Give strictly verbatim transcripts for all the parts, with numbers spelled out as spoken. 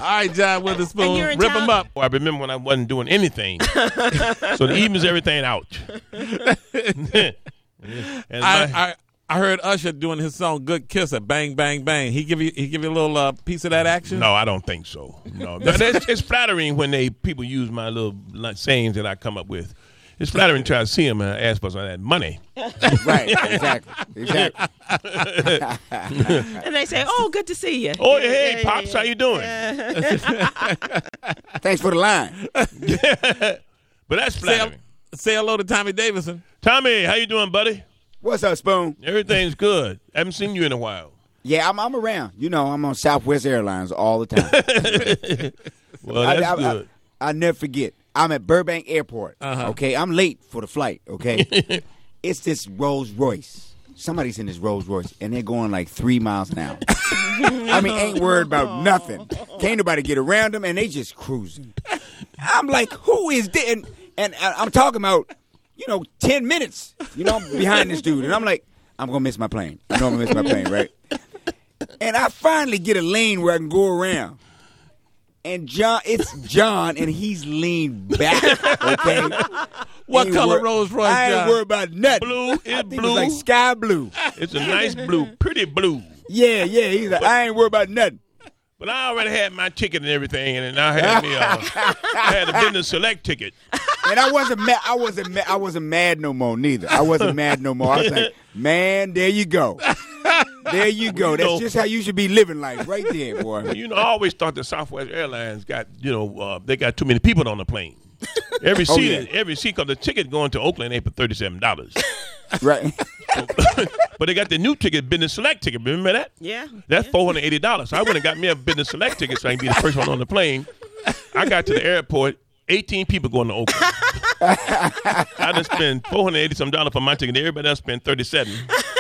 right, John Witherspoon, rip town? him up. I remember when I wasn't doing anything, so it evens everything out. And I, my- I I heard Usher doing his song "Good Kisser," bang bang bang. He give you he give you a little uh, piece of that action. No, I don't think so. No, but it's, it's flattering when they people use my little like, sayings that I come up with. It's flattering to try to see them and ask for some of that money. Right, exactly, exactly. And they say, "Oh, good to see you." Oh, Yeah, hey, yeah, Pops, yeah. how you doing? Thanks for the line. But that's Say, flattering. say hello to Tommy Davidson. Tommy, how you doing, buddy? What's up, Spoon? Everything's good. Haven't seen you in a while. Yeah, I'm, I'm around. You know, I'm on Southwest Airlines all the time. Well, that's I, I, good. I, I never forget. I'm at Burbank Airport. Uh-huh. Okay, I'm late for the flight. Okay, it's this Rolls Royce. Somebody's in this Rolls Royce, and they're going like three miles an hour. I mean, ain't worried about nothing. Can't nobody get around them, and they just cruising. I'm like, who is this? And, and I- I'm talking about, you know, ten minutes. You know, I'm behind this dude, and I'm like, I'm gonna miss my plane. I know I'm gonna miss my plane, right? And I finally get a lane where I can go around. And John, it's John, and he's leaned back. Okay, What Ain't color wor- Rolls Royce, I ain't John? worried about nothing. Blue, I it's think blue. It's like sky blue. It's a nice blue, pretty blue. Yeah, yeah. He's like, I ain't worried about nothing. But I already had my ticket and everything, and I had me. Uh, I had a business select ticket. And I wasn't mad. I wasn't. Ma- I wasn't mad no more. Neither. I wasn't mad no more. I was like, man, there you go. There you go. That's know- just how you should be living life, right there, boy. You know, I always thought that Southwest Airlines got, you know, uh, they got too many people on the plane. Every Oh, seat, yeah. every seat, cause the ticket going to Oakland ain't for thirty-seven dollars. Right. But they got the new ticket, business select ticket. Remember that? Yeah. That's four hundred eighty dollars. So I went and got me a business select ticket so I can be the first one on the plane. I got to the airport, eighteen people going to Oakland. I done spent four hundred eighty some dollars for my ticket. Everybody else spent thirty-seven.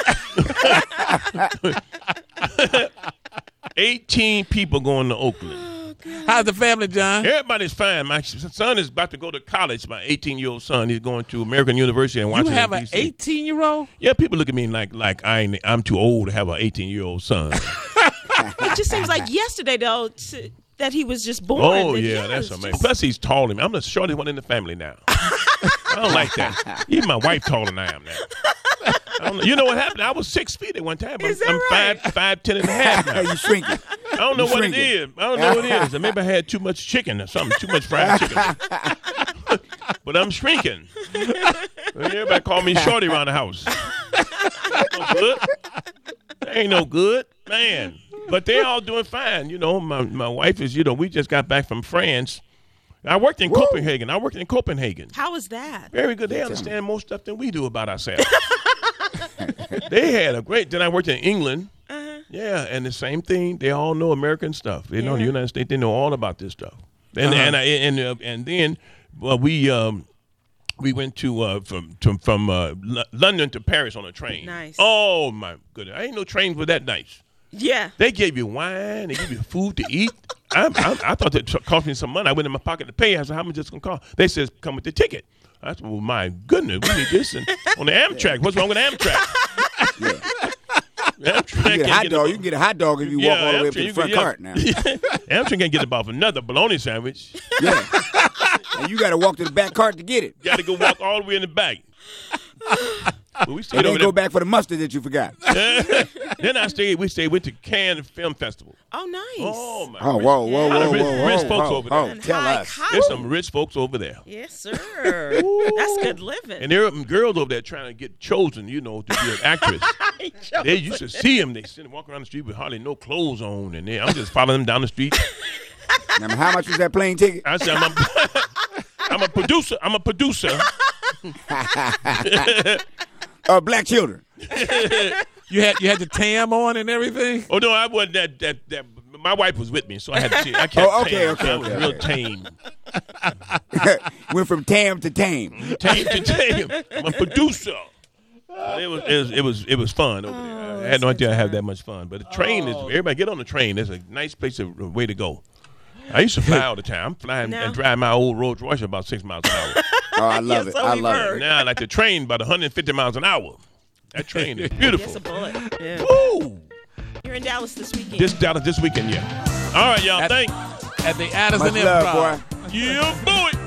eighteen people going to Oakland. How's the family, John? Everybody's fine. My son is about to go to college. My eighteen-year-old son, he's going to American University in You Washington, have an D C eighteen-year-old? Yeah, people look at me like like I ain't, I'm too old to have an eighteen-year-old son. It just seems like yesterday, though, to, that he was just born. Oh, And yeah, yeah, that's it's amazing. just- Plus, he's taller than me. I'm the shortest one in the family now. I don't like that. Even my wife taller than I am now. I don't know. You know what happened? I was six feet at one time. I'm, Is that I'm right? five, five, ten and a half now. you shrinking. I don't know You what it shrinking. is. I don't know what it is. Maybe I had too much chicken or something, too much fried chicken. But I'm shrinking. Everybody call me shorty around the house. Ain't no good. Ain't no good, man. But they all doing fine. You know, my, my wife is, you know, we just got back from France. I worked in Woo. Copenhagen. I worked in Copenhagen. How was that? Very good. They understand more stuff than we do about ourselves. They had a great. Then I worked in England. Uh-huh. Yeah, and the same thing. They all know American stuff. They know the Yeah. United States. They know all about this stuff. And Uh-huh. and I, and uh, and then well, we um, we went to uh, from to, from uh, L- London to Paris on a train. Nice. Oh my goodness! I ain't no trains were that nice. Yeah. They gave you wine. They gave you food to eat. I, I, I thought that cost me some money. I went in my pocket to pay. I said, how much is it going to cost? They said, come with the ticket. I said, well, my goodness, we need this. And on the Amtrak, what's wrong with Amtrak? Amtrak You get a can't hot get dog. about- You can get a hot dog if you Yeah, walk all the way up Amtrak, to the you front can- yeah. cart now. Amtrak can't get above another bologna sandwich. Yeah. And you got to walk to the back cart to get it. Got to go walk all the way in the back. But we stayed And over then go there. back for the mustard that you forgot. Then I stayed. We stayed. Went to Cannes Film Festival. Oh, nice. Oh my! Oh, whoa, whoa, Lot whoa, of rich- whoa, rich whoa, folks whoa, over whoa. there. Tell High us. college. There's some rich folks over there. Yes, sir. That's good living. And there are girls over there trying to get chosen, you know, to be an actress. They used to see them. They sit and walk around the street with hardly no clothes on, and they, I'm just following them down the street. Now, how much was that plane ticket? I said, I'm a, I'm a producer. I'm a producer. Uh, black children. You had you had the tam on and everything? Oh no, I wasn't that that that. My wife was with me, so I had to see. I kept Oh, okay, tame. okay, I was okay, real okay. tame. Went from tam to tame. Tame to tame. I'm a producer. Uh, it was it was it was it was fun over there. I had no idea I had that much fun. But the train is everybody get on the train. It's a nice place, a way to go. I used to fly all the time. I'm flying No. and drive my old Rolls Royce about six miles an hour. Oh, I love Yes, it. so I we've love heard. it. Now I like the train about one hundred fifty miles an hour. That train is Yes, beautiful. a bullet. Yeah. Woo! You're in Dallas this weekend. This Dallas this weekend, yeah. All right, y'all. That- Thank. at the Addison Much Improv. love, boy. Yeah, boy.